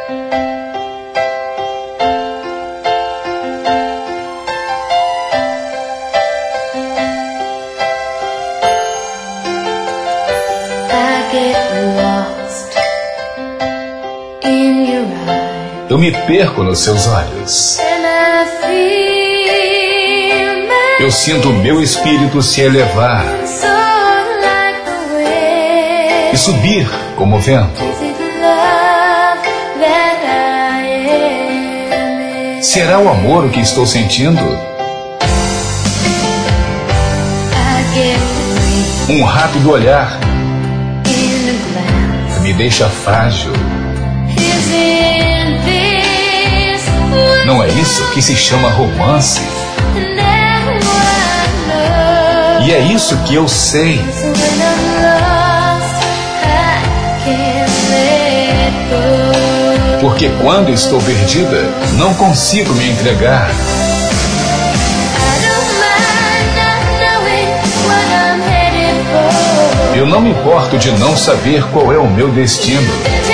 Eu me perco nos seus olhos. Eu sinto o meu espírito se elevar e subir como o vento. Será o amor o que estou sentindo? Um rápido olhar me deixa frágil. Não é isso que se chama romance? E é isso que eu sei. Porque quando estou perdida, não consigo me entregar. Eu não me importo de não saber qual é o meu destino.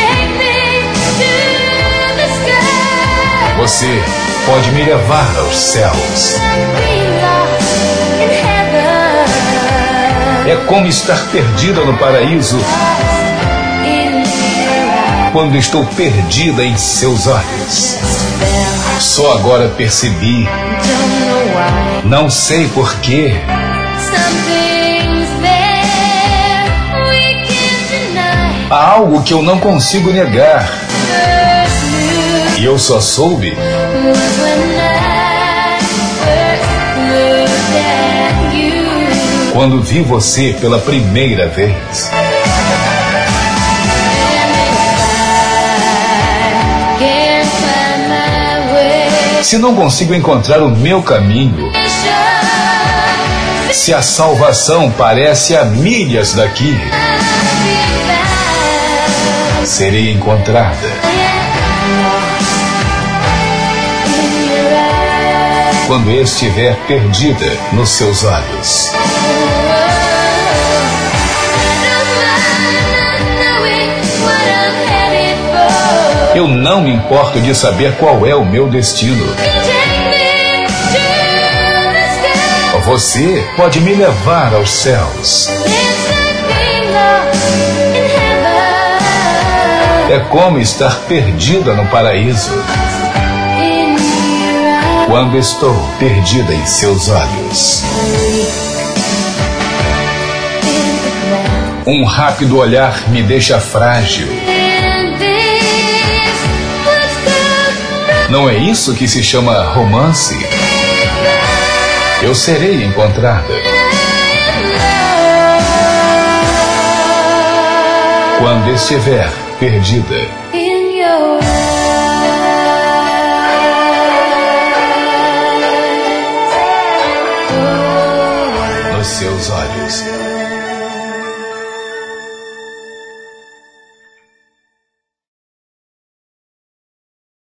Você pode me levar aos céus. É como estar perdida no paraíso quando estou perdida em seus olhos. Só agora percebi. Não sei porquê. Há algo que eu não consigo negar. E eu só soube quando vi você pela primeira vez. Se não consigo encontrar o meu caminho, se a salvação parece a milhas daqui, serei encontrada quando eu estiver perdida nos seus olhos. Eu não me importo de saber qual é o meu destino. Você pode me levar aos céus. É como estar perdida no paraíso quando estou perdida em seus olhos. Um rápido olhar me deixa frágil. Não é isso que se chama romance? Eu serei encontrada quando estiver perdida nos seus olhos.